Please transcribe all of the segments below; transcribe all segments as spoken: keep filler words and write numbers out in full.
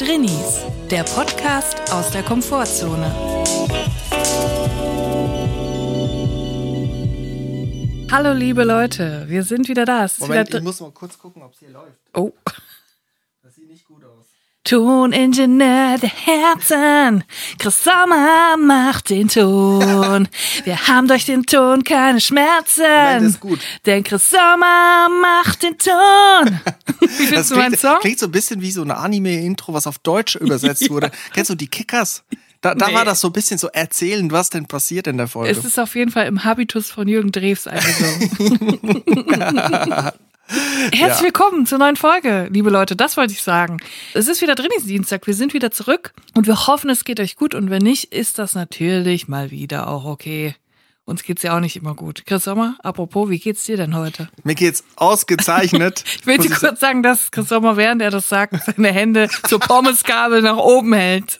Drinnies, der Podcast aus der Komfortzone. Hallo liebe Leute, wir sind wieder da. Es Moment, wieder ich muss mal kurz gucken, ob es hier läuft. Oh. Das sieht nicht gut aus. Toningenieur der Herzen, Chris Sommer macht den Ton. Wir haben durch den Ton keine Schmerzen, Moment, ist gut. denn Chris Sommer macht den Ton. Wie findest Das du meinen klingt, Song? klingt so ein bisschen wie so ein Anime-Intro, was auf Deutsch übersetzt Ja. wurde. Kennst du die Kickers? Da, da Nee. war das so ein bisschen so erzählen, was denn passiert in der Folge. Es ist auf jeden Fall im Habitus von Jürgen Drews eingesungen. Herzlich Ja. willkommen zur neuen Folge, liebe Leute, das wollte ich sagen. Es ist wieder Drinnies-Dienstag, wir sind wieder zurück und wir hoffen, es geht euch gut und wenn nicht, ist das natürlich mal wieder auch okay. Uns geht's ja auch nicht immer gut. Chris Sommer, apropos, wie geht's dir denn heute? Mir geht's ausgezeichnet. Ich will dir Muss kurz sagen, dass Chris Sommer, während er das sagt, seine Hände zur Pommesgabel nach oben hält.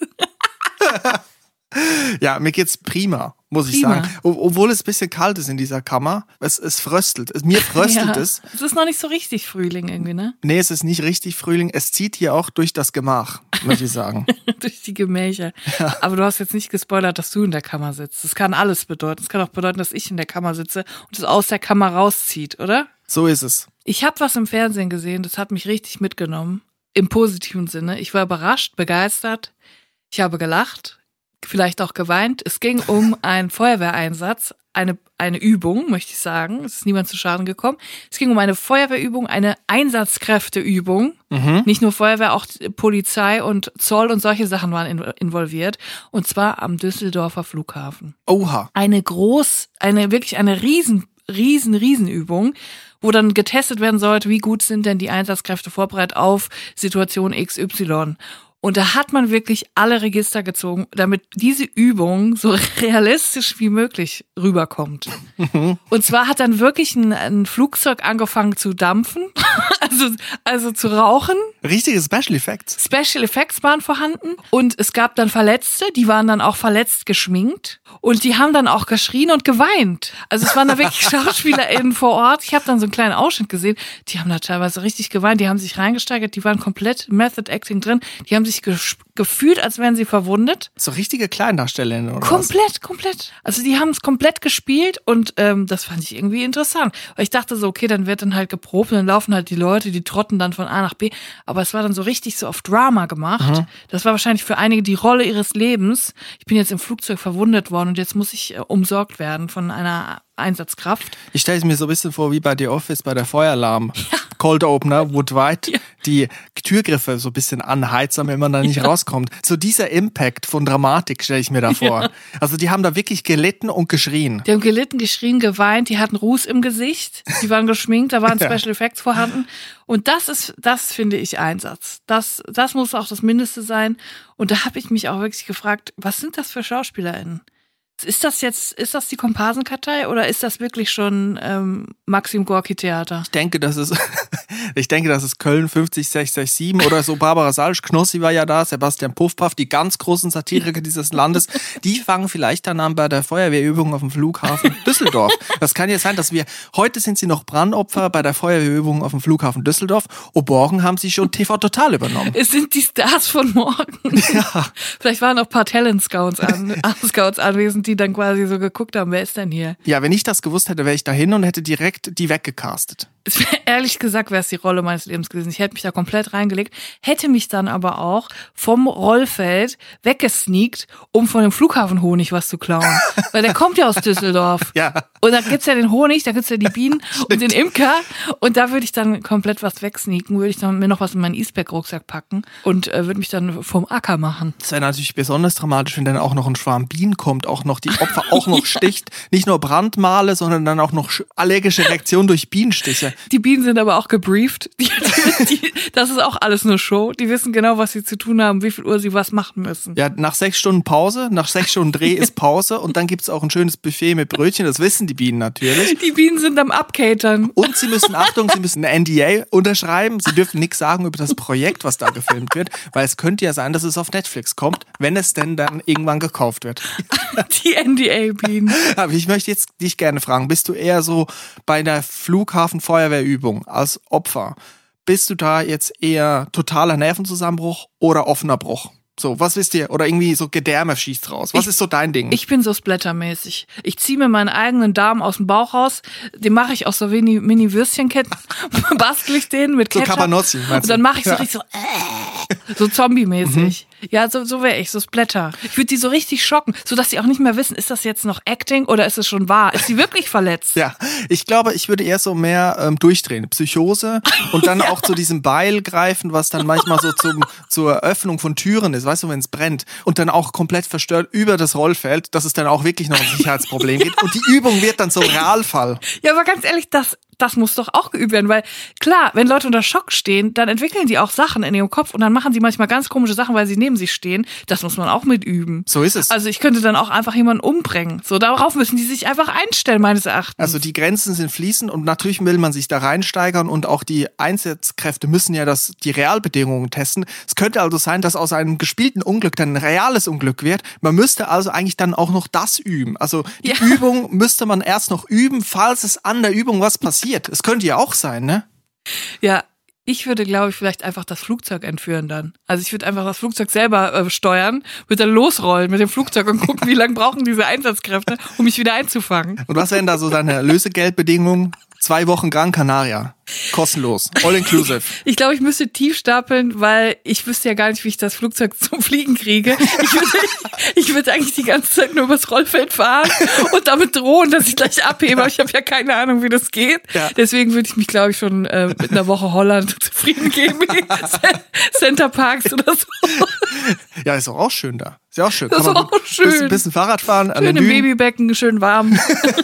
Ja, mir geht's prima, muss ich Prima. sagen. O- obwohl es ein bisschen kalt ist in dieser Kammer. Es, es fröstelt. Es, mir fröstelt Ja, es. es ist noch nicht so richtig Frühling irgendwie, ne? Nee, es ist nicht richtig Frühling. Es zieht hier auch durch das Gemach, muss ich sagen. Durch die Gemächer. Aber du hast jetzt nicht gespoilert, dass du in der Kammer sitzt. Das kann alles bedeuten. Das kann auch bedeuten, dass ich in der Kammer sitze und es aus der Kammer rauszieht, oder? So ist es. Ich habe was im Fernsehen gesehen, das hat mich richtig mitgenommen. Im positiven Sinne. Ich war überrascht, begeistert. Ich habe gelacht, vielleicht auch geweint. Es ging um einen Feuerwehreinsatz, eine, eine Übung, möchte ich sagen. Es ist niemand zu Schaden gekommen. Es ging um eine Feuerwehrübung, eine Einsatzkräfteübung. Mhm. Nicht nur Feuerwehr, auch Polizei und Zoll und solche Sachen waren in, involviert. Und zwar am Düsseldorfer Flughafen. Oha. Eine groß, eine wirklich eine riesen, riesen, Riesenübung, wo dann getestet werden sollte, wie gut sind denn die Einsatzkräfte vorbereitet auf Situation X Y. Und da hat man wirklich alle Register gezogen, damit diese Übung so realistisch wie möglich rüberkommt. Und zwar hat dann wirklich ein, ein Flugzeug angefangen zu dampfen, also, also zu rauchen. Richtige Special Effects. Special Effects waren vorhanden und es gab dann Verletzte, die waren dann auch verletzt geschminkt und die haben dann auch geschrien und geweint. Also es waren da wirklich SchauspielerInnen vor Ort. Ich habe dann so einen kleinen Ausschnitt gesehen, die haben da teilweise richtig geweint, die haben sich reingesteigert, die waren komplett Method Acting drin, die haben sich ges- gefühlt, als wären sie verwundet. So richtige Kleindarstellerinnen oder was? Komplett, komplett. Also die haben es komplett gespielt und ähm, das fand ich irgendwie interessant. Weil ich dachte so, okay, dann wird dann halt geprobt und dann laufen halt die Leute, die trotten dann von A nach B. Aber es war dann so richtig so auf Drama gemacht. Mhm. Das war wahrscheinlich für einige die Rolle ihres Lebens. Ich bin jetzt im Flugzeug verwundet worden und jetzt muss ich äh, umsorgt werden von einer Einsatzkraft. Ich stelle es mir so ein bisschen vor wie bei The Office bei der Feueralarm. Ja. Cold Opener, Wood White, ja. Die Türgriffe so ein bisschen anheizen, wenn man da nicht ja. rauskommt. So dieser Impact von Dramatik stelle ich mir da vor. Ja. Also die haben da wirklich gelitten und geschrien. Die haben gelitten, geschrien, geweint, die hatten Ruß im Gesicht, die waren geschminkt, da waren Special Effects vorhanden. Und das ist, das finde ich Einsatz. Das, das muss auch das Mindeste sein. Und da habe ich mich auch wirklich gefragt, was sind das für SchauspielerInnen? Ist das jetzt, ist das die Komparsenkartei oder ist das wirklich schon ähm, Maxim Gorki Theater? Ich denke, das ist, ich denke, das ist Köln fünfzig sechs sechs sieben oder so. Barbara Salisch, Knossi war ja da, Sebastian Puffpaff, die ganz großen Satiriker dieses Landes. Die fangen vielleicht dann an bei der Feuerwehrübung auf dem Flughafen Düsseldorf. Das kann ja sein, dass wir, heute sind sie noch Brandopfer bei der Feuerwehrübung auf dem Flughafen Düsseldorf. Und morgen haben sie schon T V Total übernommen. Es sind die Stars von morgen. Ja. Vielleicht waren auch ein paar Talent-Scouts an, Scouts anwesend, die dann quasi so geguckt haben, wer ist denn hier? Ja, wenn ich das gewusst hätte, wäre ich dahin und hätte direkt die weggecastet. Es wär, ehrlich gesagt wäre es die Rolle meines Lebens gewesen. Ich hätte mich da komplett reingelegt, hätte mich dann aber auch vom Rollfeld weggesneakt, um von dem Flughafen Honig was zu klauen. Weil der kommt ja aus Düsseldorf. Ja. Und da gibt's ja den Honig, da gibt's ja die Bienen und den Imker. Und da würde ich dann komplett was wegsneaken, würde ich dann mir noch was in meinen Eastpack-Rucksack packen und äh, würde mich dann vom Acker machen. Das wäre natürlich besonders dramatisch, wenn dann auch noch ein Schwarm Bienen kommt, auch noch die Opfer auch noch sticht. Nicht nur Brandmale, sondern dann auch noch allergische Reaktionen durch Bienenstiche. Die Bienen sind aber auch gebrieft. Die, die, das ist auch alles nur Show. Die wissen genau, was sie zu tun haben, wie viel Uhr sie was machen müssen. Ja, nach sechs Stunden Pause, nach sechs Stunden Dreh ist Pause und dann gibt's auch ein schönes Buffet mit Brötchen. Das wissen die Bienen natürlich. Die Bienen sind am Abcatern. Und sie müssen, Achtung, sie müssen eine N D A unterschreiben. Sie dürfen nichts sagen über das Projekt, was da gefilmt wird, weil es könnte ja sein, dass es auf Netflix kommt, wenn es denn dann irgendwann gekauft wird. Die N D A-Bienen. Aber ich möchte jetzt dich gerne fragen, bist du eher so bei der Flughafenfeuerwehrübung als Opfer bist du da jetzt eher totaler Nervenzusammenbruch oder offener Bruch? So, was wisst ihr? Oder irgendwie so Gedärme schießt raus. Was ich, ist so dein Ding? Ich bin so splattermäßig. Ich ziehe mir meinen eigenen Darm aus dem Bauch raus, den mache ich aus so Mini- Mini-Würstchenketten, bastel ich den mit so Ketchup. Cabanossi, meinst du? Und dann mache ich so ja. richtig so, äh, so Zombie-mäßig. Mhm. Ja, so, so wäre ich, so Splatter. Ich würde die so richtig schocken, sodass sie auch nicht mehr wissen, ist das jetzt noch Acting oder ist es schon wahr? Ist sie wirklich verletzt? Ja, ich glaube, ich würde eher so mehr ähm, durchdrehen. Psychose und dann ja. auch zu diesem Beil greifen, was dann manchmal so zum, zur Öffnung von Türen ist, weißt du, wenn es brennt. Und dann auch komplett verstört über das Rollfeld, dass es dann auch wirklich noch ein Sicherheitsproblem gibt. Und die Übung wird dann so Realfall. Ja, aber ganz ehrlich, das... Das muss doch auch geübt werden, weil klar, wenn Leute unter Schock stehen, dann entwickeln die auch Sachen in ihrem Kopf und dann machen sie manchmal ganz komische Sachen, weil sie neben sich stehen. Das muss man auch mit üben. So ist es. Also ich könnte dann auch einfach jemanden umbringen. So, darauf müssen die sich einfach einstellen, meines Erachtens. Also die Grenzen sind fließend und natürlich will man sich da reinsteigern und auch die Einsatzkräfte müssen ja das, die Realbedingungen testen. Es könnte also sein, dass aus einem gespielten Unglück dann ein reales Unglück wird. Man müsste also eigentlich dann auch noch das üben. Also die ja. Übung müsste man erst noch üben, falls es an der Übung was passiert. Es könnte ja auch sein, ne? Ja, ich würde, glaube ich, vielleicht einfach das Flugzeug entführen dann. Also ich würde einfach das Flugzeug selber äh, steuern, würde dann losrollen mit dem Flugzeug und gucken, wie lange brauchen diese Einsatzkräfte, um mich wieder einzufangen. Und was wären da so deine Lösegeldbedingungen? Zwei Wochen Gran Canaria. Kostenlos. All inclusive. Ich glaube, ich müsste tief stapeln, weil ich wüsste ja gar nicht, wie ich das Flugzeug zum Fliegen kriege. Ich würde, ich würde eigentlich die ganze Zeit nur übers Rollfeld fahren und damit drohen, dass ich gleich abhebe. Aber ich habe ja keine Ahnung, wie das geht. Ja. Deswegen würde ich mich, glaube ich, schon äh, mit einer Woche Holland zufrieden geben. Center Parks oder so. Ja, ist doch auch schön da. Ist ja auch schön. Das ist auch schön. Bisschen, bisschen Fahrrad fahren. Schön im Babybecken, schön warm.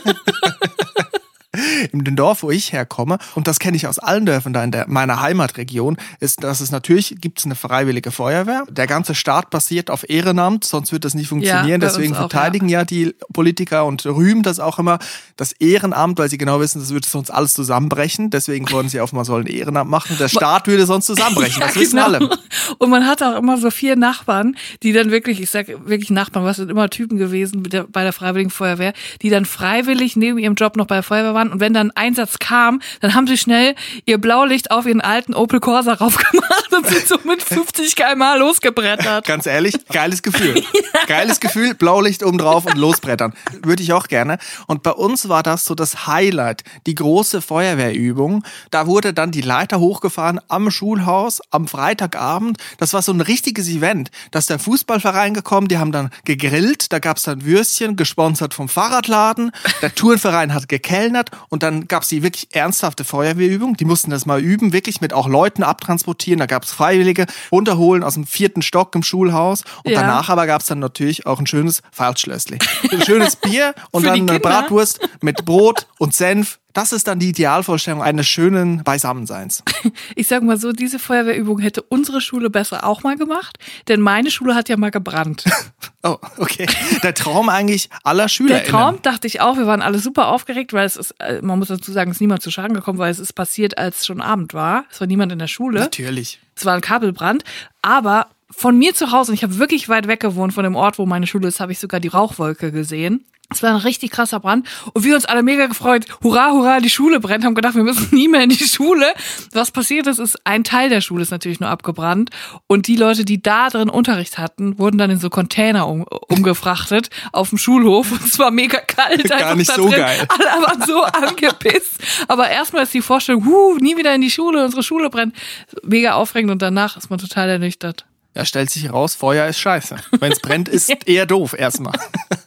In dem Dorf, wo ich herkomme, und das kenne ich aus allen Dörfern da in der, meiner Heimatregion, ist, dass es natürlich, gibt es eine freiwillige Feuerwehr. Der ganze Staat basiert auf Ehrenamt, sonst wird das nicht funktionieren. Ja, deswegen auch, verteidigen ja. ja die Politiker und rühmen das auch immer, das Ehrenamt, weil sie genau wissen, das würde sonst alles zusammenbrechen. Deswegen wollen sie auch mal so ein Ehrenamt machen. Der Staat würde sonst zusammenbrechen, ja, das wissen genau. alle. Und man hat auch immer so vier Nachbarn, die dann wirklich, ich sag wirklich Nachbarn, was sind immer Typen gewesen mit der, bei der Freiwilligen Feuerwehr, die dann freiwillig neben ihrem Job noch bei der Feuerwehr waren. Und wenn dann ein Einsatz kam, dann haben sie schnell ihr Blaulicht auf ihren alten Opel Corsa raufgemacht und sind so mit fünfzig Kilometer pro Stunde losgebrettert. Ganz ehrlich, geiles Gefühl. Ja. Geiles Gefühl, Blaulicht oben drauf und losbrettern. Würde ich auch gerne. Und bei uns war das so das Highlight, die große Feuerwehrübung. Da wurde dann die Leiter hochgefahren am Schulhaus am Freitagabend. Das war so ein richtiges Event. Da ist der Fußballverein gekommen, die haben dann gegrillt, da gab es dann Würstchen, gesponsert vom Fahrradladen. Der Turnverein hat gekellnert und dann gab es die wirklich ernsthafte Feuerwehrübung. Die mussten das mal üben, wirklich mit auch Leuten abtransportieren. Da gab es Freiwillige, runterholen aus dem vierten Stock im Schulhaus. Und ja. danach aber gab es dann natürlich auch ein schönes Feldschlössli. Ein schönes Bier und dann eine Bratwurst mit Brot und Senf. Das ist dann die Idealvorstellung eines schönen Beisammenseins. Ich sag mal so, diese Feuerwehrübung hätte unsere Schule besser auch mal gemacht, denn meine Schule hat ja mal gebrannt. Oh, okay. Der Traum eigentlich aller Schüler. Der Traum, dachte ich auch, wir waren alle super aufgeregt, weil es ist, man muss dazu sagen, es ist niemand zu Schaden gekommen, weil es ist passiert, als schon Abend war. Es war niemand in der Schule. Natürlich. Es war ein Kabelbrand, aber von mir zu Hause, und ich habe wirklich weit weg gewohnt von dem Ort, wo meine Schule ist, habe ich sogar die Rauchwolke gesehen. Es war ein richtig krasser Brand und wir uns alle mega gefreut. Hurra, hurra, die Schule brennt. Haben gedacht, wir müssen nie mehr in die Schule. Was passiert ist, ist, ein Teil der Schule ist natürlich nur abgebrannt und die Leute, die da drin Unterricht hatten, wurden dann in so Container um, umgefrachtet auf dem Schulhof und es war mega kalt. Gar nicht so drin. Geil. Alle waren so angepisst. Aber erstmal ist die Vorstellung, huh, nie wieder in die Schule, unsere Schule brennt. Mega aufregend und danach ist man total ernüchtert. Ja, stellt sich heraus, Feuer ist scheiße. Wenn es brennt, ist eher doof erstmal.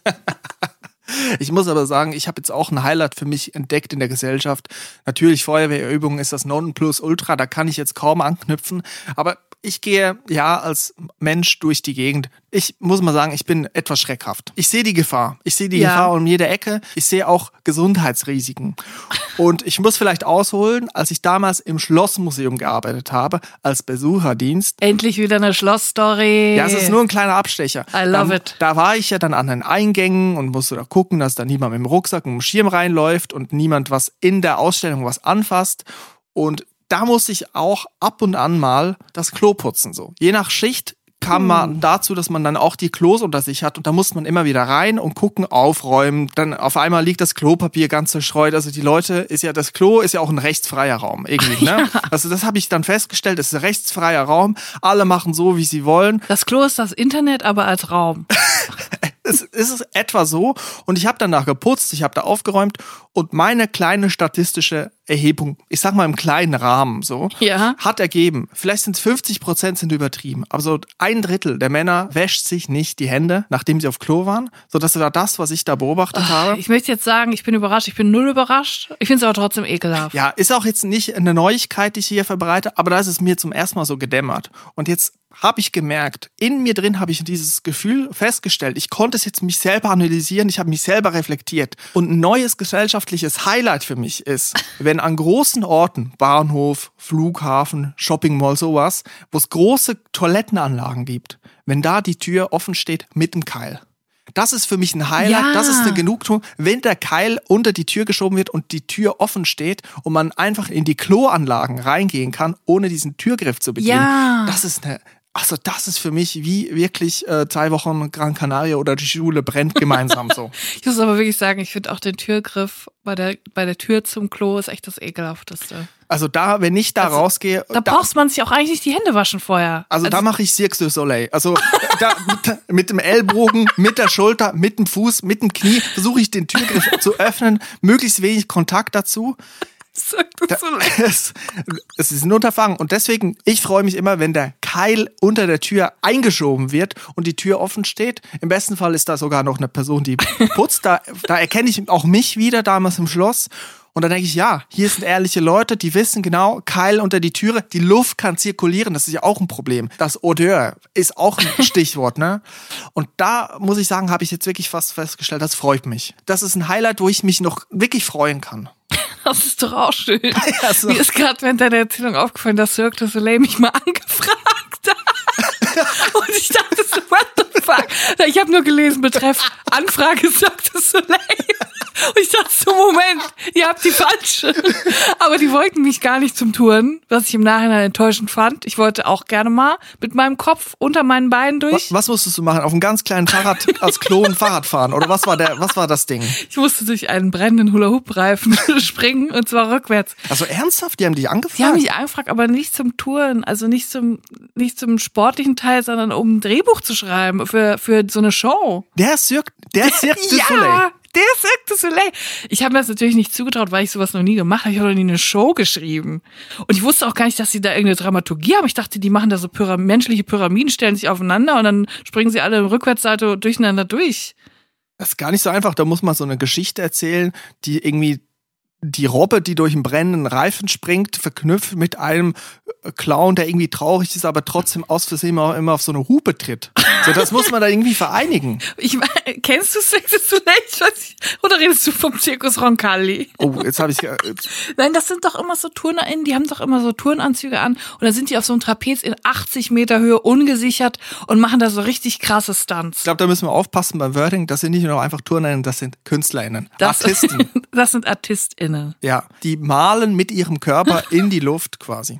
Ich muss aber sagen, ich habe jetzt auch ein Highlight für mich entdeckt in der Gesellschaft. Natürlich, Feuerwehrübungen ist das Nonplusultra, da kann ich jetzt kaum anknüpfen. Aber ich gehe ja als Mensch durch die Gegend. Ich muss mal sagen, ich bin etwas schreckhaft. Ich sehe die Gefahr. Ich sehe die ja. Gefahr um jede Ecke. Ich sehe auch Gesundheitsrisiken. Und ich muss vielleicht ausholen, als ich damals im Schlossmuseum gearbeitet habe, als Besucherdienst. Endlich wieder eine Schlossstory. Ja, es ist nur ein kleiner Abstecher. I love dann, it. Da war ich ja dann an den Eingängen und musste da gucken, dass da niemand mit dem Rucksack und dem Schirm reinläuft und niemand was in der Ausstellung was anfasst. Und da musste ich auch ab und an mal das Klo putzen. So. Je nach Schicht kam mal dazu, dass man dann auch die Klos unter sich hat und da muss man immer wieder rein und gucken, aufräumen. Dann auf einmal liegt das Klopapier ganz zerstreut. Also die Leute, ist ja das Klo ist ja auch ein rechtsfreier Raum irgendwie. Ne? Ja. Also das habe ich dann festgestellt, es ist ein rechtsfreier Raum. Alle machen so, wie sie wollen. Das Klo ist das Internet, aber als Raum. Es ist etwa so und ich habe danach geputzt, ich habe da aufgeräumt und meine kleine statistische Erhebung, ich sag mal im kleinen Rahmen so, ja. hat ergeben, vielleicht sind es fünfzig Prozent sind übertrieben, aber so ein Drittel der Männer wäscht sich nicht die Hände, nachdem sie auf Klo waren, so das war das, was ich da beobachtet Ach, habe. Ich möchte jetzt sagen, ich bin überrascht, ich bin null überrascht, ich finde es aber trotzdem ekelhaft. Ja, ist auch jetzt nicht eine Neuigkeit, die ich hier verbreite, aber da ist es mir zum ersten Mal so gedämmert und jetzt habe ich gemerkt, in mir drin habe ich dieses Gefühl festgestellt, ich konnte es jetzt mich selber analysieren, ich habe mich selber reflektiert. Und ein neues gesellschaftliches Highlight für mich ist, wenn an großen Orten, Bahnhof, Flughafen, Shopping Mall, sowas, wo es große Toilettenanlagen gibt, wenn da die Tür offen steht mit dem Keil. Das ist für mich ein Highlight, ja. Das ist eine Genugtuung, wenn der Keil unter die Tür geschoben wird und die Tür offen steht und man einfach in die Kloanlagen reingehen kann, ohne diesen Türgriff zu bedienen. Ja. Das ist eine Also das ist für mich wie wirklich äh, zwei Wochen Gran Canaria oder die Schule brennt gemeinsam so. Ich muss aber wirklich sagen, ich finde auch den Türgriff bei der bei der Tür zum Klo ist echt das Ekelhafteste. Also da, wenn ich da also, rausgehe... Da, da braucht man sich auch eigentlich nicht die Hände waschen vorher. Also, also da mache ich Cirque du Soleil. Also da, mit, mit dem Ellbogen, mit der Schulter, mit dem Fuß, mit dem Knie versuche ich den Türgriff zu öffnen, möglichst wenig Kontakt dazu. Es, es ist ein Unterfangen und deswegen, ich freue mich immer, wenn der Keil unter der Tür eingeschoben wird und die Tür offen steht. Im besten Fall ist da sogar noch eine Person, die putzt. Da, da erkenne ich auch mich wieder damals im Schloss. Und dann denke ich, ja, hier sind ehrliche Leute, die wissen genau, Keil unter die Türe, die Luft kann zirkulieren, das ist ja auch ein Problem. Das Odeur ist auch ein Stichwort, ne? Und da muss ich sagen, habe ich jetzt wirklich fast festgestellt, das freut mich. Das ist ein Highlight, wo ich mich noch wirklich freuen kann. Das ist doch auch schön. Ja, so. Mir ist gerade während deiner Erzählung aufgefallen, dass Cirque du Soleil mich mal angefragt hat. Und ich dachte so, what the fuck? Ich habe nur gelesen, betreff Anfrage Cirque du Soleil. Und ich dachte so, Moment, ihr habt die falsche. Aber die wollten mich gar nicht zum Touren, was ich im Nachhinein enttäuschend fand. Ich wollte auch gerne mal mit meinem Kopf unter meinen Beinen durch. Was, was musstest du machen? Auf einem ganz kleinen Fahrrad als Klo ein Fahrrad fahren? Oder was war der, was war das Ding? Ich musste durch einen brennenden Hula-Hoop-Reifen springen und zwar rückwärts. Also ernsthaft? Die haben dich angefragt? Die haben mich angefragt, aber nicht zum Touren, also nicht zum, nicht zum sportlichen Teil, sondern um ein Drehbuch zu schreiben für, für so eine Show. Der Cirque, der Cirque du Soleil. Ja. Der Cirque du Soleil. Ich habe mir das natürlich nicht zugetraut, weil ich sowas noch nie gemacht habe. Ich habe noch nie eine Show geschrieben. Und ich wusste auch gar nicht, dass sie da irgendeine Dramaturgie haben. Ich dachte, die machen da so Pyram- menschliche Pyramiden, stellen sich aufeinander und dann springen sie alle im Rückwärtssalto durcheinander durch. Das ist gar nicht so einfach. Da muss man so eine Geschichte erzählen, die irgendwie die Robbe, die durch einen brennenden Reifen springt, verknüpft mit einem Clown, der irgendwie traurig ist, aber trotzdem aus Versehen immer auf so eine Hupe tritt. So, das muss man da irgendwie vereinigen. Ich, kennst du Cirque du Soleil? Ich weiß nicht. Oder redest du vom Zirkus Roncalli? Oh, jetzt habe ich... Nein, das sind doch immer so TurnerInnen, die haben doch immer so Turnanzüge an und dann sind die auf so einem Trapez in achtzig Meter Höhe ungesichert und machen da so richtig krasse Stunts. Ich glaube, da müssen wir aufpassen beim Wording. Das sind nicht nur einfach TurnerInnen, das sind KünstlerInnen. Das, Artisten. Das sind ArtistInnen. Ja, die malen mit ihrem Körper in die Luft quasi.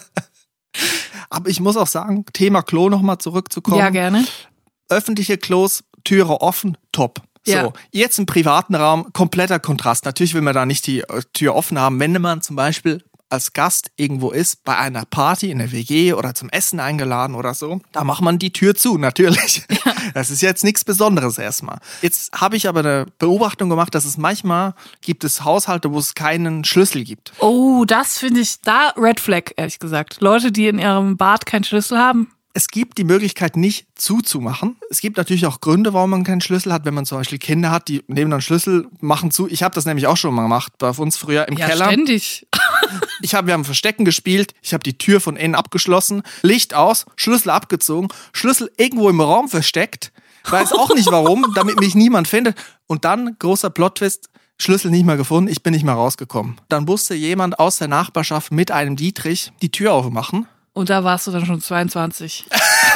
Aber ich muss auch sagen, Thema Klo nochmal zurückzukommen. Ja, gerne. Öffentliche Klos, Türe offen, top. So, ja. Jetzt im privaten Raum, kompletter Kontrast. Natürlich will man da nicht die Tür offen haben. Wenn man zum Beispiel als Gast irgendwo ist, bei einer Party in der W G oder zum Essen eingeladen oder so, da macht man die Tür zu, natürlich. Ja. Das ist jetzt nichts Besonderes erstmal. Jetzt habe ich aber eine Beobachtung gemacht, dass es manchmal gibt es Haushalte, wo es keinen Schlüssel gibt. Oh, das finde ich, da Red Flag, ehrlich gesagt. Leute, die in ihrem Bad keinen Schlüssel haben. Es gibt die Möglichkeit, nicht zuzumachen. Es gibt natürlich auch Gründe, warum man keinen Schlüssel hat. Wenn man zum Beispiel Kinder hat, die nehmen dann Schlüssel, machen zu. Ich habe das nämlich auch schon mal gemacht, bei uns früher im ja, Keller. Ja, ständig. Ich hab, wir haben Verstecken gespielt, ich habe die Tür von innen abgeschlossen, Licht aus, Schlüssel abgezogen, Schlüssel irgendwo im Raum versteckt, weiß auch nicht warum, damit mich niemand findet. Und dann, großer Plot-Twist, Schlüssel nicht mehr gefunden, ich bin nicht mehr rausgekommen. Dann musste jemand aus der Nachbarschaft mit einem Dietrich die Tür aufmachen. Und da warst du dann schon zweiundzwanzig.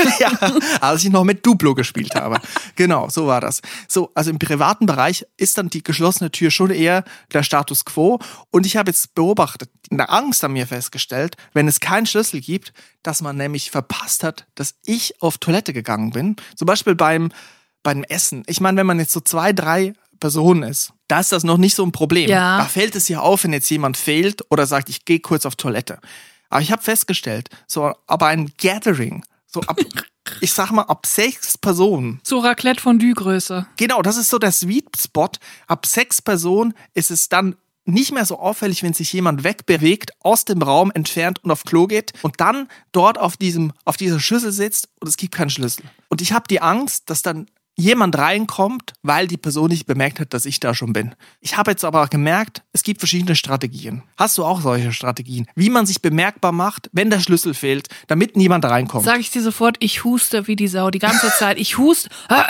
Ja, als ich noch mit Duplo gespielt habe. Genau, so war das. So, also im privaten Bereich ist dann die geschlossene Tür schon eher der Status quo. Und ich habe jetzt beobachtet, eine Angst an mir festgestellt, wenn es keinen Schlüssel gibt, dass man nämlich verpasst hat, dass ich auf Toilette gegangen bin. Zum Beispiel beim, beim Essen. Ich meine, wenn man jetzt so zwei, drei Personen ist, da ist das noch nicht so ein Problem. Ja. Da fällt es ja auf, wenn jetzt jemand fehlt oder sagt, ich gehe kurz auf Toilette. Aber ich habe festgestellt, so aber ein Gathering, so ab, ich sag mal, ab sechs Personen. So Raclette-Fondue-Größe. Genau, das ist so der Sweet Spot. Ab sechs Personen ist es dann nicht mehr so auffällig, wenn sich jemand wegbewegt, aus dem Raum entfernt und auf Klo geht und dann dort auf diesem, auf dieser Schüssel sitzt und es gibt keinen Schlüssel. Und ich habe die Angst, dass dann jemand reinkommt, weil die Person nicht bemerkt hat, dass ich da schon bin. Ich habe jetzt aber gemerkt, es gibt verschiedene Strategien. Hast du auch solche Strategien? Wie man sich bemerkbar macht, wenn der Schlüssel fehlt, damit niemand reinkommt? Sag ich dir sofort, ich huste wie die Sau die ganze Zeit. Ich huste.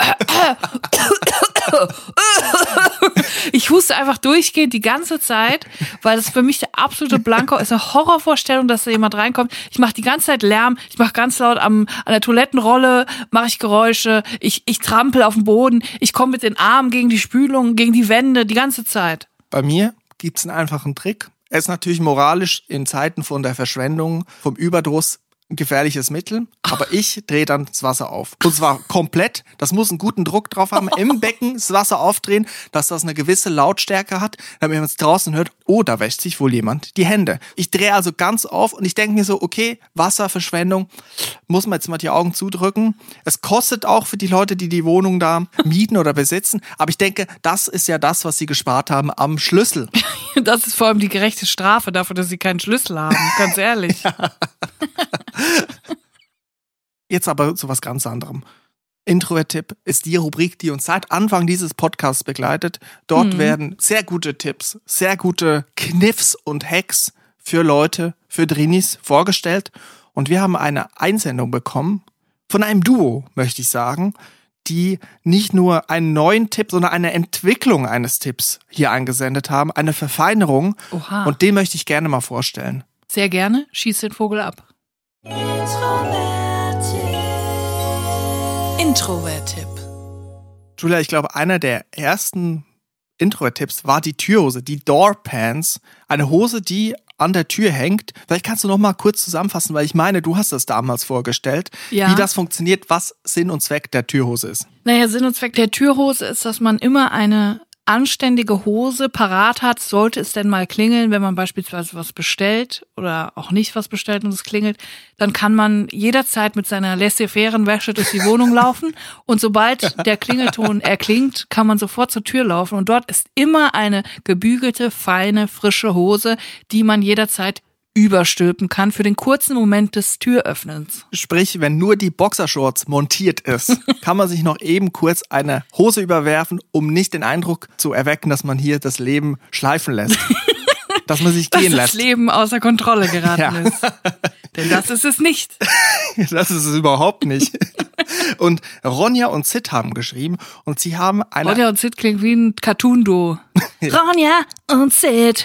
Ich huste einfach durchgehend die ganze Zeit, weil das für mich der absolute Blanko ist. Eine Horrorvorstellung, dass da jemand reinkommt. Ich mache die ganze Zeit Lärm. Ich mache ganz laut am, an der Toilettenrolle, mache ich Geräusche. Ich, ich trampel auf dem Boden. Ich komme mit den Armen gegen die Spülung, gegen die Wände, die ganze Zeit. Bei mir gibt's einen einfachen Trick. Er ist natürlich moralisch in Zeiten von der Verschwendung, vom Überdruss ein gefährliches Mittel, aber ich drehe dann das Wasser auf. Und zwar komplett. Das muss einen guten Druck drauf haben. Im Becken das Wasser aufdrehen, dass das eine gewisse Lautstärke hat, damit man es draußen hört, oh, da wäscht sich wohl jemand die Hände. Ich drehe also ganz auf und ich denke mir so, okay, Wasserverschwendung, muss man jetzt mal die Augen zudrücken. Es kostet auch für die Leute, die die Wohnung da mieten oder besitzen, aber ich denke, das ist ja das, was sie gespart haben am Schlüssel. Das ist vor allem die gerechte Strafe dafür, dass sie keinen Schlüssel haben, ganz ehrlich. Ja. Jetzt aber zu was ganz anderem. Introvert-Tipp ist die Rubrik, die uns seit Anfang dieses Podcasts begleitet. Dort mhm. werden sehr gute Tipps, sehr gute Kniffs und Hacks für Leute, für Drinis vorgestellt. Und wir haben eine Einsendung bekommen von einem Duo, möchte ich sagen, die nicht nur einen neuen Tipp, sondern eine Entwicklung eines Tipps hier eingesendet haben, eine Verfeinerung. Oha. Und den möchte ich gerne mal vorstellen. Sehr gerne, schieß den Vogel ab. Introvert-Tipp. Julia, ich glaube, einer der ersten Introvert-Tipps war die Türhose, die Door Pants. Eine Hose, die an der Tür hängt. Vielleicht kannst du noch mal kurz zusammenfassen, weil ich meine, du hast das damals vorgestellt, ja. Wie das funktioniert, was Sinn und Zweck der Türhose ist. Naja, Sinn und Zweck der Türhose ist, dass man immer eine anständige Hose parat hat, sollte es denn mal klingeln, wenn man beispielsweise was bestellt oder auch nicht was bestellt und es klingelt, dann kann man jederzeit mit seiner laissez-faire Wäsche durch die Wohnung laufen und sobald der Klingelton erklingt, kann man sofort zur Tür laufen und dort ist immer eine gebügelte, feine, frische Hose, die man jederzeit überstülpen kann für den kurzen Moment des Türöffnens. Sprich, wenn nur die Boxershorts montiert ist, kann man sich noch eben kurz eine Hose überwerfen, um nicht den Eindruck zu erwecken, dass man hier das Leben schleifen lässt. Dass man sich gehen dass lässt. Das Leben außer Kontrolle geraten ja. ist. Denn das ist es nicht. Das ist es überhaupt nicht. Und Ronja und Sid haben geschrieben und sie haben eine... Ronja und Sid klingt wie ein Cartoon-Duo. Ronja und Sid,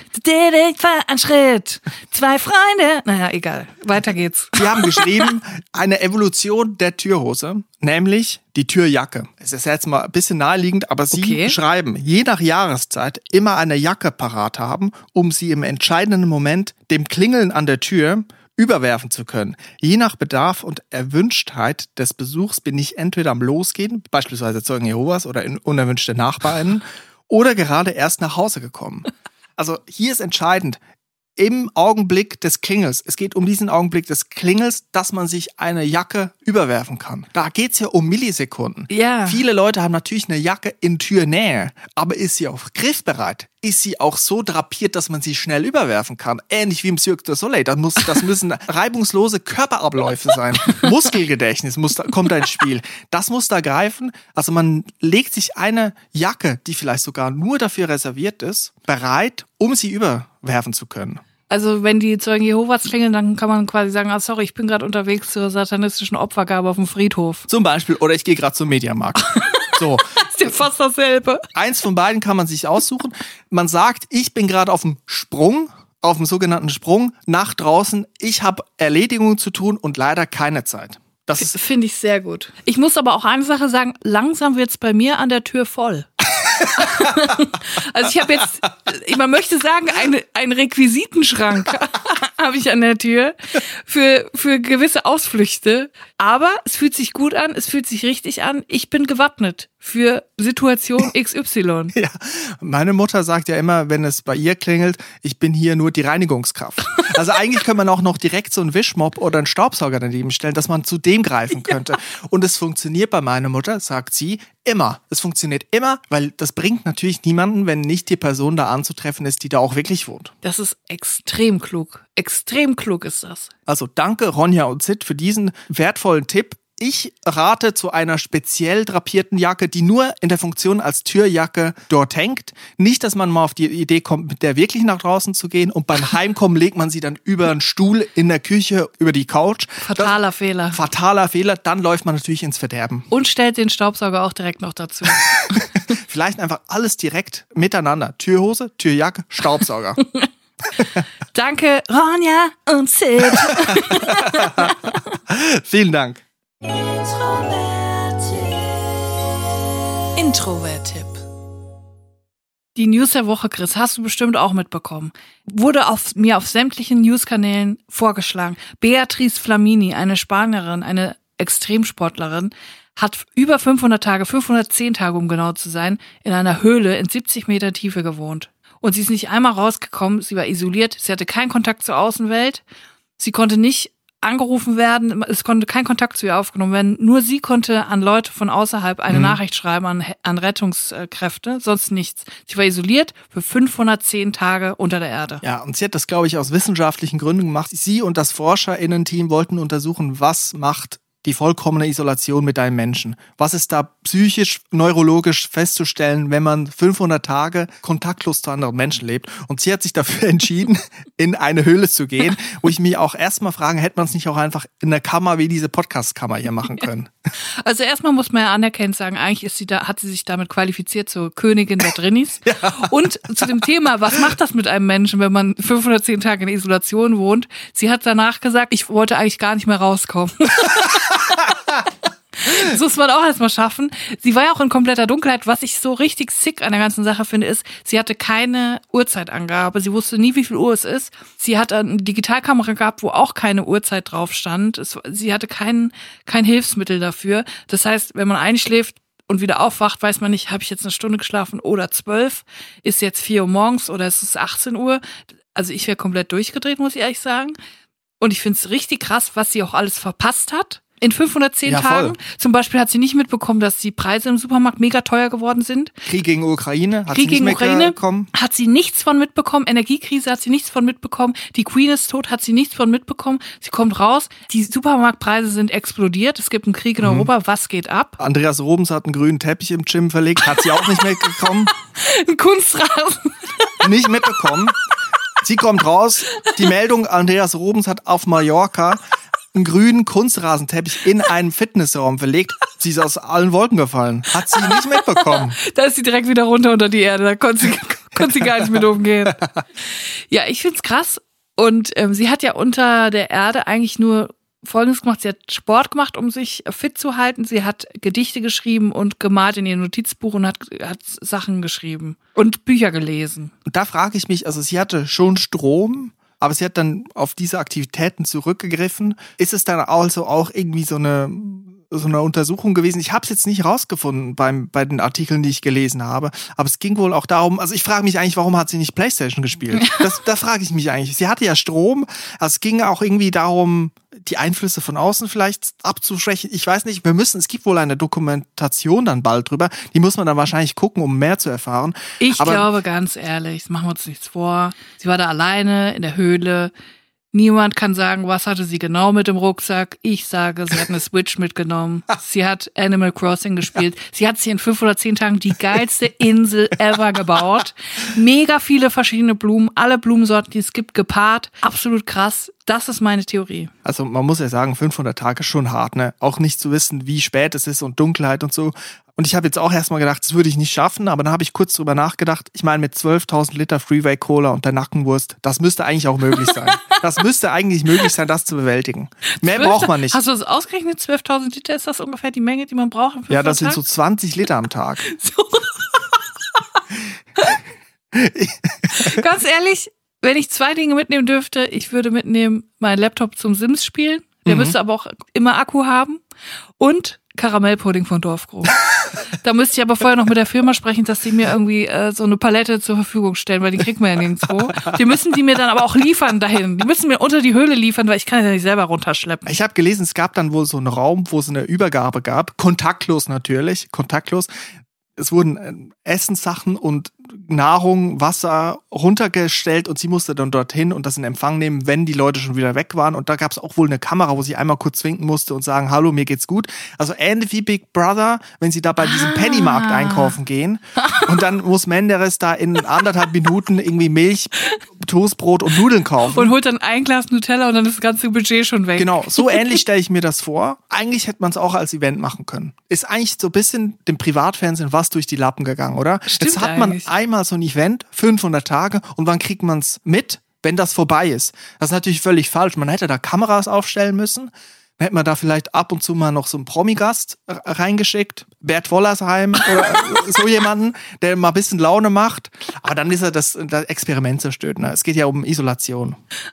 ein Schritt, zwei Freunde. Naja, egal, weiter geht's. Sie haben geschrieben, eine Evolution der Türhose, nämlich die Türjacke. Es ist jetzt mal ein bisschen naheliegend, aber sie okay. schreiben, je nach Jahreszeit immer eine Jacke parat haben, um sie im entscheidenden Moment dem Klingeln an der Tür überwerfen zu können. Je nach Bedarf und Erwünschtheit des Besuchs bin ich entweder am Losgehen, beispielsweise Zeugen Jehovas oder in unerwünschte NachbarInnen, oder gerade erst nach Hause gekommen. Also hier ist entscheidend, im Augenblick des Klingels, es geht um diesen Augenblick des Klingels, dass man sich eine Jacke überwerfen kann. Da geht's ja um Millisekunden. Ja. Viele Leute haben natürlich eine Jacke in Türnähe, aber ist sie auch griffbereit? Ist sie auch so drapiert, dass man sie schnell überwerfen kann? Ähnlich wie im Cirque du Soleil. Das, muss, das müssen reibungslose Körperabläufe sein. Muskelgedächtnis muss da, kommt da ins Spiel. Das muss da greifen. Also man legt sich eine Jacke, die vielleicht sogar nur dafür reserviert ist, bereit, um sie überwerfen zu können. Also wenn die Zeugen Jehovas klingeln, dann kann man quasi sagen, ah sorry, ich bin gerade unterwegs zur satanistischen Opfergabe auf dem Friedhof. Zum Beispiel, oder ich gehe gerade zum Mediamarkt. So. Ist ja fast dasselbe. Eins von beiden kann man sich aussuchen. Man sagt, ich bin gerade auf dem Sprung, auf dem sogenannten Sprung nach draußen. Ich habe Erledigungen zu tun und leider keine Zeit. Das ist finde ich sehr gut. Ich muss aber auch eine Sache sagen, langsam wird's bei mir an der Tür voll. Also ich habe jetzt, man möchte sagen, einen, einen Requisitenschrank habe ich an der Tür für, für gewisse Ausflüchte. Aber es fühlt sich gut an, es fühlt sich richtig an. Ich bin gewappnet für Situation X Y. Ja, meine Mutter sagt ja immer, wenn es bei ihr klingelt, ich bin hier nur die Reinigungskraft. Also eigentlich könnte man auch noch direkt so einen Wischmopp oder einen Staubsauger daneben stellen, dass man zu dem greifen könnte. Ja. Und es funktioniert bei meiner Mutter, sagt sie, immer. Es funktioniert immer, weil das bringt natürlich niemanden, wenn nicht die Person da anzutreffen ist, die da auch wirklich wohnt. Das ist extrem klug. Extrem klug ist das. Also danke Ronja und Sid für diesen wertvollen Tipp. Ich rate zu einer speziell drapierten Jacke, die nur in der Funktion als Türjacke dort hängt. Nicht, dass man mal auf die Idee kommt, mit der wirklich nach draußen zu gehen und beim Heimkommen legt man sie dann über einen Stuhl in der Küche, über die Couch. Fataler das, Fehler. Fataler Fehler, dann läuft man natürlich ins Verderben. Und stellt den Staubsauger auch direkt noch dazu. Vielleicht einfach alles direkt miteinander. Türhose, Türjacke, Staubsauger. Danke, Ronja und Sid. Vielen Dank. Introvert-Tipp. Die News der Woche, Chris, hast du bestimmt auch mitbekommen. Wurde auf, mir auf sämtlichen Newskanälen vorgeschlagen. Beatrice Flamini, eine Spanierin, eine Extremsportlerin, hat über fünfhundert Tage, fünfhundertzehn Tage, um genau zu sein, in einer Höhle in siebzig Meter Tiefe gewohnt. Und sie ist nicht einmal rausgekommen, sie war isoliert, sie hatte keinen Kontakt zur Außenwelt, sie konnte nicht angerufen werden, es konnte kein Kontakt zu ihr aufgenommen werden, nur sie konnte an Leute von außerhalb eine mhm. Nachricht schreiben, an, an Rettungskräfte, sonst nichts. Sie war isoliert für fünfhundertzehn Tage unter der Erde. Ja, und sie hat das, glaube ich, aus wissenschaftlichen Gründen gemacht. Sie und das ForscherInnen-Team wollten untersuchen, was macht die vollkommene Isolation mit einem Menschen. Was ist da psychisch, neurologisch festzustellen, wenn man fünfhundert Tage kontaktlos zu anderen Menschen lebt? Und sie hat sich dafür entschieden, in eine Höhle zu gehen, wo ich mich auch erstmal frage, hätte man es nicht auch einfach in einer Kammer wie diese Podcast-Kammer hier machen können? Also erstmal muss man ja anerkennend sagen, eigentlich ist sie da, hat sie sich damit qualifiziert zur Königin der Drinnis. Ja. Und zu dem Thema, was macht das mit einem Menschen, wenn man fünfhundertzehn Tage in Isolation wohnt? Sie hat danach gesagt, ich wollte eigentlich gar nicht mehr rauskommen. Das muss man auch erstmal schaffen. Sie war ja auch in kompletter Dunkelheit. Was ich so richtig sick an der ganzen Sache finde, ist, sie hatte keine Uhrzeitangabe. Sie wusste nie, wie viel Uhr es ist. Sie hat eine Digitalkamera gehabt, wo auch keine Uhrzeit drauf stand. Es, sie hatte kein, kein Hilfsmittel dafür. Das heißt, wenn man einschläft und wieder aufwacht, weiß man nicht, habe ich jetzt eine Stunde geschlafen oder zwölf? Ist jetzt vier Uhr morgens oder ist es achtzehn Uhr? Also ich wäre komplett durchgedreht, muss ich ehrlich sagen. Und ich finde es richtig krass, was sie auch alles verpasst hat. In fünfhundertzehn ja, Tagen. Zum Beispiel hat sie nicht mitbekommen, dass die Preise im Supermarkt mega teuer geworden sind. Krieg gegen Ukraine hat Krieg sie nicht gegen Ukraine mitbekommen. Hat sie nichts von mitbekommen. Energiekrise hat sie nichts von mitbekommen. Die Queen ist tot, hat sie nichts von mitbekommen. Sie kommt raus. Die Supermarktpreise sind explodiert. Es gibt einen Krieg in mhm. Europa. Was geht ab? Andreas Robens hat einen grünen Teppich im Gym verlegt. Hat sie auch nicht mitbekommen. Ein Kunstrasen. Nicht mitbekommen. Sie kommt raus. Die Meldung, Andreas Robens hat auf Mallorca einen grünen Kunstrasenteppich in einem Fitnessraum verlegt. Sie ist aus allen Wolken gefallen. Hat sie nicht mitbekommen. Da ist sie direkt wieder runter unter die Erde. Da konnte sie, konnte sie gar nicht mit umgehen. Ja, ich find's krass. Und ähm, sie hat ja unter der Erde eigentlich nur Folgendes gemacht. Sie hat Sport gemacht, um sich fit zu halten. Sie hat Gedichte geschrieben und gemalt in ihr Notizbuch und hat, hat Sachen geschrieben und Bücher gelesen. Und da frage ich mich, also sie hatte schon Strom, aber sie hat dann auf diese Aktivitäten zurückgegriffen. Ist es dann also auch irgendwie so eine, so eine Untersuchung gewesen? Ich habe es jetzt nicht rausgefunden beim, bei den Artikeln, die ich gelesen habe. Aber es ging wohl auch darum, also ich frage mich eigentlich, warum hat sie nicht PlayStation gespielt? Das, da frage ich mich eigentlich. Sie hatte ja Strom. Also es ging auch irgendwie darum, die Einflüsse von außen vielleicht abzuschwächen. Ich weiß nicht, wir müssen, es gibt wohl eine Dokumentation dann bald drüber. Die muss man dann wahrscheinlich gucken, um mehr zu erfahren. Ich Aber glaube, ganz ehrlich, machen wir uns nichts vor. Sie war da alleine in der Höhle. Niemand kann sagen, was hatte sie genau mit dem Rucksack. Ich sage, sie hat eine Switch mitgenommen. Sie hat Animal Crossing gespielt. Sie hat sich in fünfhundertzehn Tagen die geilste Insel ever gebaut. Mega viele verschiedene Blumen, alle Blumensorten, die es gibt, gepaart. Absolut krass. Das ist meine Theorie. Also man muss ja sagen, fünfhundert Tage ist schon hart, ne? Auch nicht zu wissen, wie spät es ist und Dunkelheit und so. Und ich habe jetzt auch erstmal gedacht, das würde ich nicht schaffen, aber dann habe ich kurz drüber nachgedacht. Ich meine, mit zwölftausend Liter Freeway Cola und der Nackenwurst, das müsste eigentlich auch möglich sein. Das müsste eigentlich möglich sein, das zu bewältigen. Mehr zwölf braucht man nicht. Hast du das ausgerechnet? zwölftausend Liter, ist das ungefähr die Menge, die man braucht? Ja, das sind so zwanzig Liter am Tag. So. Ganz ehrlich, wenn ich zwei Dinge mitnehmen dürfte, ich würde mitnehmen meinen Laptop zum Sims spielen. Der mhm. müsste aber auch immer Akku haben. Und Karamellpudding von Dorfgro. Da müsste ich aber vorher noch mit der Firma sprechen, dass sie mir irgendwie äh, so eine Palette zur Verfügung stellen, weil die kriegt man ja nirgendwo. Die müssen die mir dann aber auch liefern dahin. Die müssen mir unter die Höhle liefern, weil ich kann ja nicht selber runterschleppen. Ich habe gelesen, es gab dann wohl so einen Raum, wo es eine Übergabe gab. Kontaktlos natürlich, kontaktlos. Es wurden Essenssachen und Nahrung, Wasser runtergestellt und sie musste dann dorthin und das in Empfang nehmen, wenn die Leute schon wieder weg waren. Und da gab es auch wohl eine Kamera, wo sie einmal kurz winken musste und sagen, hallo, mir geht's gut. Also ähnlich wie Big Brother, wenn sie da bei diesem ah. Pennymarkt einkaufen gehen. Und dann muss Menderes da in anderthalb Minuten irgendwie Milch, Toastbrot und Nudeln kaufen. Und holt dann ein Glas Nutella und dann ist das ganze Budget schon weg. Genau, so ähnlich stelle ich mir das vor. Eigentlich hätte man es auch als Event machen können. Ist eigentlich so ein bisschen dem Privatfernsehen was durch die Lappen gegangen, oder? Stimmt. Jetzt hat man eigentlich. einmal so ein Event, fünfhundert Tage, und wann kriegt man es mit, wenn das vorbei ist? Das ist natürlich völlig falsch. Man hätte da Kameras aufstellen müssen. Dann hätte man da vielleicht ab und zu mal noch so einen Promi-Gast reingeschickt. Bert Wollersheim oder so jemanden, der mal ein bisschen Laune macht. Aber dann ist er das, das Experiment zerstört. Ne? Es geht ja um Isolation.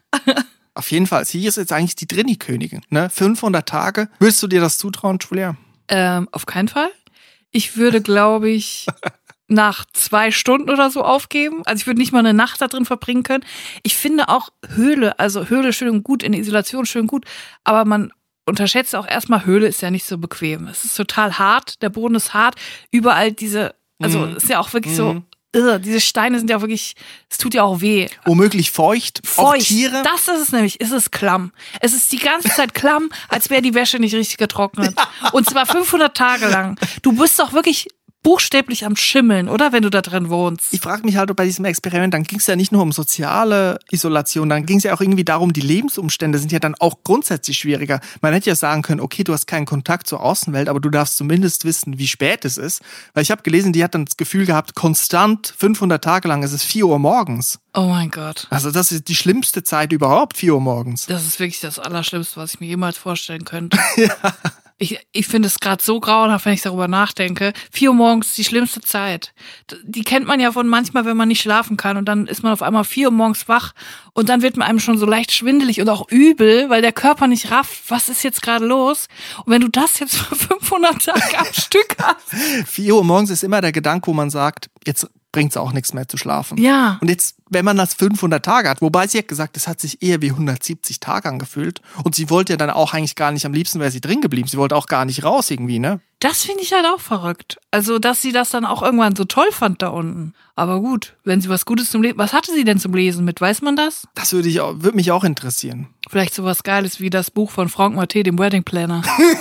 Auf jeden Fall. Sie ist jetzt eigentlich die Drini-Königin. Ne? fünfhundert Tage. Würdest du dir das zutrauen, Julia? Ähm, auf keinen Fall. Ich würde, glaube ich, nach zwei Stunden oder so aufgeben. Also ich würde nicht mal eine Nacht da drin verbringen können. Ich finde auch Höhle, also Höhle schön und gut, in der Isolation schön und gut, aber man unterschätzt auch erstmal, Höhle ist ja nicht so bequem. Es ist total hart, der Boden ist hart, überall diese, also Mhm. ist ja auch wirklich Mhm. so, irre, diese Steine sind ja auch wirklich, es tut ja auch weh. Womöglich feucht, Feucht, auch Tiere. das ist es nämlich, es ist klamm. Es ist die ganze Zeit klamm, als wäre die Wäsche nicht richtig getrocknet. Und zwar fünfhundert Tage lang. Du bist doch wirklich buchstäblich am Schimmeln, oder? Wenn du da drin wohnst. Ich frage mich halt, ob bei diesem Experiment, dann ging es ja nicht nur um soziale Isolation, dann ging es ja auch irgendwie darum, die Lebensumstände sind ja dann auch grundsätzlich schwieriger. Man hätte ja sagen können, okay, du hast keinen Kontakt zur Außenwelt, aber du darfst zumindest wissen, wie spät es ist. Weil ich habe gelesen, die hat dann das Gefühl gehabt, konstant fünfhundert Tage lang, es ist vier Uhr morgens. Oh mein Gott. Also das ist die schlimmste Zeit überhaupt, vier Uhr morgens. Das ist wirklich das Allerschlimmste, was ich mir jemals vorstellen könnte. Ja. Ich, ich finde es gerade so grauenhaft, wenn ich darüber nachdenke. Vier Uhr morgens ist die schlimmste Zeit. Die kennt man ja von manchmal, wenn man nicht schlafen kann und dann ist man auf einmal vier Uhr morgens wach und dann wird man einem schon so leicht schwindelig und auch übel, weil der Körper nicht rafft, was ist jetzt gerade los? Und wenn du das jetzt für fünfhundert Tage am Stück hast. vier Uhr morgens ist immer der Gedanke, wo man sagt, jetzt bringt es auch nichts mehr zu schlafen. Ja. Und jetzt, wenn man das fünfhundert Tage hat, wobei sie hat gesagt, es hat sich eher wie hundertsiebzig Tage angefühlt. Und sie wollte ja dann auch eigentlich gar nicht, am liebsten wäre sie drin geblieben. Sie wollte auch gar nicht raus irgendwie, ne? Das finde ich halt auch verrückt. Also, dass sie das dann auch irgendwann so toll fand da unten. Aber gut, wenn sie was Gutes zum Lesen, was hatte sie denn zum Lesen mit? Weiß man das? Das würde ich auch, würde mich auch interessieren. Vielleicht sowas Geiles wie das Buch von Frank Maté, dem Wedding Planner.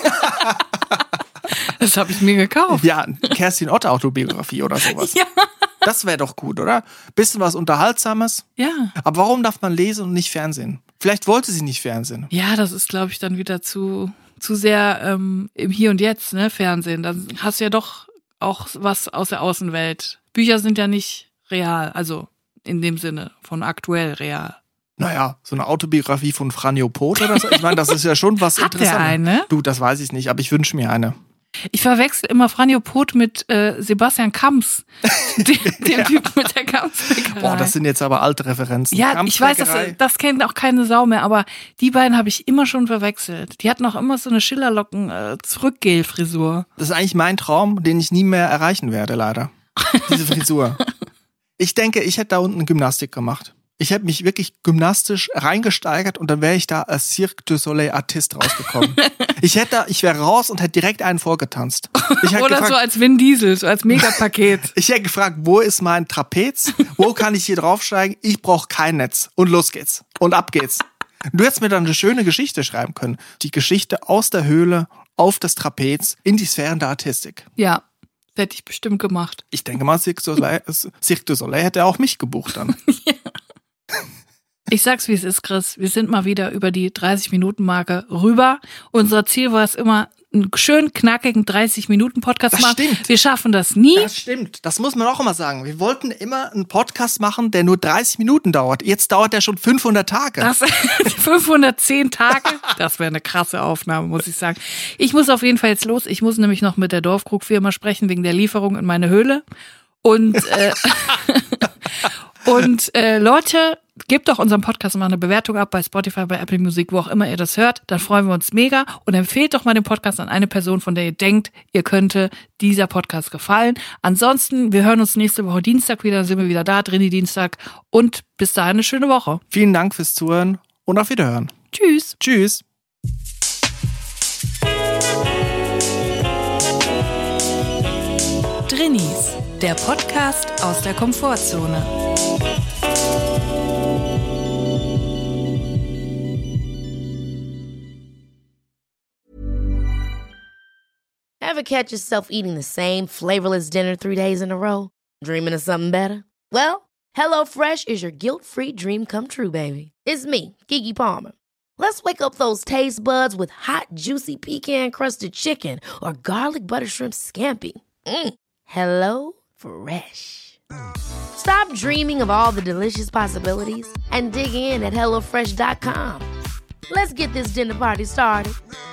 Das habe ich mir gekauft. Ja, Kerstin Ott Autobiografie oder sowas. Ja. Das wäre doch gut, oder? Bisschen was Unterhaltsames. Ja. Aber warum darf man lesen und nicht Fernsehen? Vielleicht wollte sie nicht Fernsehen. Ja, das ist, glaube ich, dann wieder zu, zu sehr ähm, im Hier und Jetzt, ne, Fernsehen. Dann hast du ja doch auch was aus der Außenwelt. Bücher sind ja nicht real, also in dem Sinne von aktuell real. Naja, so eine Autobiografie von Franjo Pot oder so. Ich meine, das ist ja schon was Hat Interessantes. der eine? Du, das weiß ich nicht, aber ich wünsche mir eine. Ich verwechsel immer Franjo Pot mit äh, Sebastian Kamps, den, den ja. Typ mit der Kampsbäckerei. Boah, das sind jetzt aber alte Referenzen. Ja, ich weiß, das, das kennt auch keine Sau mehr, aber die beiden habe ich immer schon verwechselt. Die hatten auch immer so eine Schillerlocken-Zurückgel-Frisur. Das ist eigentlich mein Traum, den ich nie mehr erreichen werde, leider. Diese Frisur. Ich denke, ich hätte da unten Gymnastik gemacht. Ich hätte mich wirklich gymnastisch reingesteigert und dann wäre ich da als Cirque du Soleil Artist rausgekommen. Ich hätte da, ich wäre raus und hätte direkt einen vorgetanzt. Ich hätte Oder gefragt, so als Vin Diesel, so als Megapaket. Ich hätte gefragt, wo ist mein Trapez? Wo kann ich hier draufsteigen? Ich brauche kein Netz. Und los geht's. Und ab geht's. Du hättest mir dann eine schöne Geschichte schreiben können. Die Geschichte aus der Höhle auf das Trapez in die Sphären der Artistik. Ja, das hätte ich bestimmt gemacht. Ich denke mal, Cirque du Soleil, Cirque du Soleil hätte auch mich gebucht dann. Ja. Ich sag's, wie es ist, Chris. Wir sind mal wieder über die dreißig-Minuten-Marke rüber. Unser Ziel war es immer, einen schön knackigen dreißig-Minuten-Podcast machen. Stimmt. Wir schaffen das nie. Das stimmt. Das muss man auch immer sagen. Wir wollten immer einen Podcast machen, der nur dreißig Minuten dauert. Jetzt dauert der schon fünfhundert Tage. Das, fünfhundertzehn Tage? Das wäre eine krasse Aufnahme, muss ich sagen. Ich muss auf jeden Fall jetzt los. Ich muss nämlich noch mit der Dorfkrug-Firma sprechen wegen der Lieferung in meine Höhle. Und, äh, und äh, Leute, gebt doch unserem Podcast mal eine Bewertung ab bei Spotify, bei Apple Music, wo auch immer ihr das hört. Dann freuen wir uns mega. Und empfehlt doch mal den Podcast an eine Person, von der ihr denkt, ihr könnte dieser Podcast gefallen. Ansonsten, wir hören uns nächste Woche Dienstag wieder, dann sind wir wieder da, Drini Dienstag. Und bis dahin eine schöne Woche. Vielen Dank fürs Zuhören und auf Wiederhören. Tschüss. Tschüss. Drinis, der Podcast aus der Komfortzone. Ever catch yourself eating the same flavorless dinner three days in a row? Dreaming of something better? Well, HelloFresh is your guilt-free dream come true, baby. It's me, Keke Palmer. Let's wake up those taste buds with hot, juicy pecan-crusted chicken or garlic butter shrimp scampi. Mm. Hello Fresh. Stop dreaming of all the delicious possibilities and dig in at hello fresh dot com. Let's get this dinner party started.